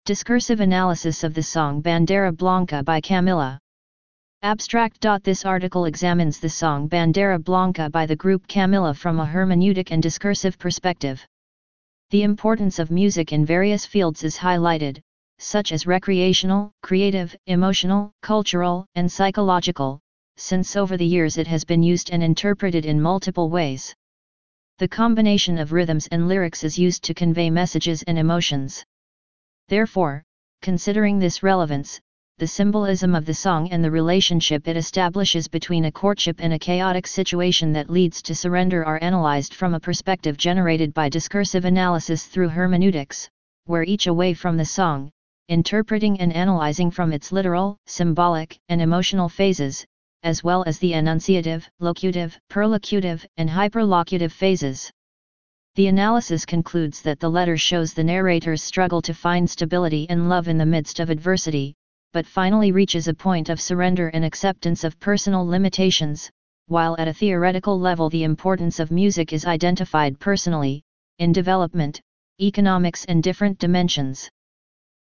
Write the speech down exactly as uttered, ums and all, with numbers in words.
Discursive analysis of the song Bandera Blanca by Camila. Abstract. This article examines the song Bandera Blanca by the group Camila from a hermeneutic and discursive perspective. The importance of music in various fields is highlighted, such as recreational, creative, emotional, cultural, and psychological, since over the years it has been used and interpreted in multiple ways. The combination of rhythms and lyrics is used to convey messages and emotions. Therefore, considering this relevance, the symbolism of the song and the relationship it establishes between a courtship and a chaotic situation that leads to surrender are analyzed from a perspective generated by discursive analysis through hermeneutics, where each away from the song, interpreting and analyzing from its literal, symbolic, and emotional phases, as well as the enunciative, locutive, perlocutive, and hyperlocutive phases. The analysis concludes that the letter shows the narrator's struggle to find stability and love in the midst of adversity, but finally reaches a point of surrender and acceptance of personal limitations, while at a theoretical level the importance of music is identified personally, in development, economics and different dimensions.